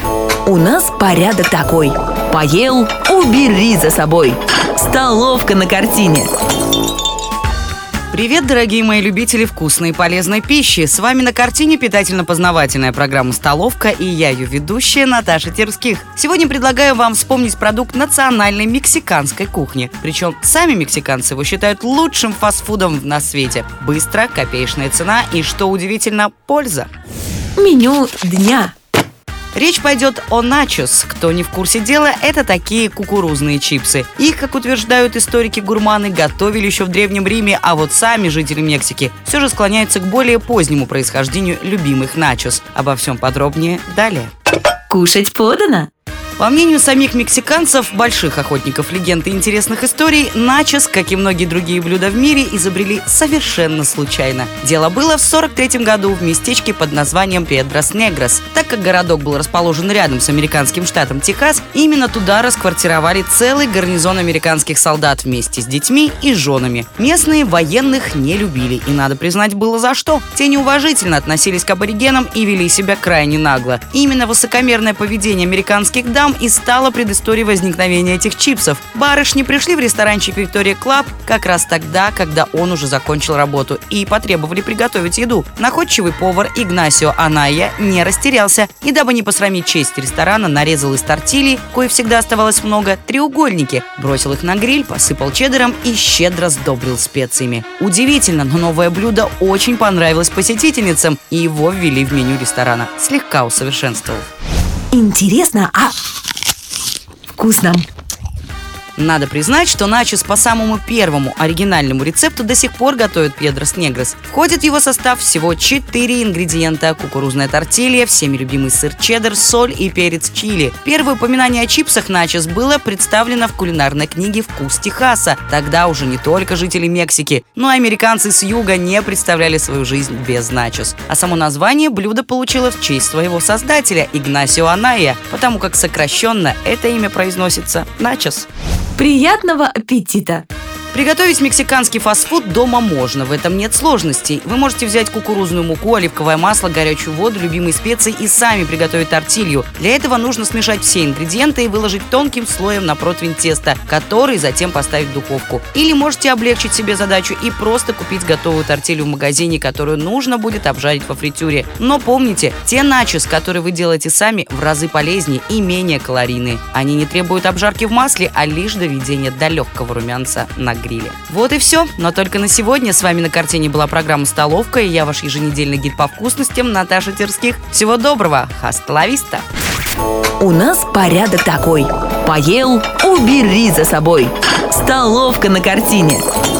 У нас порядок такой: поел — убери за собой. Столовка на картине. Привет, дорогие мои любители вкусной и полезной пищи! С вами на картине питательно-познавательная программа «Столовка» и я, ее ведущая Наташа Терских. Сегодня предлагаю вам вспомнить продукт национальной мексиканской кухни. Причем сами мексиканцы его считают лучшим фастфудом на свете. Быстро, копеечная цена и, что удивительно, польза. Меню дня. Речь пойдет о начос. Кто не в курсе дела, это такие кукурузные чипсы. Их, как утверждают историки-гурманы, готовили еще в Древнем Риме, а вот сами жители Мексики все же склоняются к более позднему происхождению любимых начос. Обо всем подробнее далее. Кушать подано. По мнению самих мексиканцев, больших охотников легенд и интересных историй, начос, как и многие другие блюда в мире, изобрели совершенно случайно. Дело было в 1943 году в местечке под названием Пьедрас-Негрос. Так как городок был расположен рядом с американским штатом Техас, именно туда расквартировали целый гарнизон американских солдат вместе с детьми и женами. Местные военных не любили, и, надо признать, было за что. Те неуважительно относились к аборигенам и вели себя крайне нагло. Именно высокомерное поведение американских дам и стало предысторией возникновения этих чипсов. Барышни пришли в ресторанчик Victoria Club как раз тогда, когда он уже закончил работу, и потребовали приготовить еду. Находчивый повар Игнасио Анайя не растерялся и, дабы не посрамить честь ресторана, нарезал из тортильи, кое всегда оставалось много, треугольники, бросил их на гриль, посыпал чеддером и щедро сдобрил специями. Удивительно, но новое блюдо очень понравилось посетительницам, и его ввели в меню ресторана, слегка усовершенствовав. Интересно, вкусно. Надо признать, что начос по самому первому оригинальному рецепту до сих пор готовят Пьедрас-Негрос. Входит в его состав всего 4 ингредиента: кукурузная тортилья, всеми любимый сыр чеддер, соль и перец чили. Первое упоминание о чипсах начос было представлено в кулинарной книге «Вкус Техаса». Тогда уже не только жители Мексики, но и американцы с юга не представляли свою жизнь без начос. А само название блюда получило в честь своего создателя Игнасио Анайя, потому как сокращенно это имя произносится начос. Приятного аппетита! Приготовить мексиканский фастфуд дома можно, в этом нет сложностей. Вы можете взять кукурузную муку, оливковое масло, горячую воду, любимые специи и сами приготовить тортилью. Для этого нужно смешать все ингредиенты и выложить тонким слоем на противень теста, который затем поставить в духовку. Или можете облегчить себе задачу и просто купить готовую тортилью в магазине, которую нужно будет обжарить во фритюре. Но помните, те начос, которые вы делаете сами, в разы полезнее и менее калорийные. Они не требуют обжарки в масле, а лишь доведения до легкого румянца на гриле. Вот и все. Но только на сегодня. С вами на картине была программа «Столовка», и я ваш еженедельный гид по вкусностям Наташа Терских. Всего доброго. Хаста ла виста. У нас порядок такой: поел — убери за собой. Столовка на картине.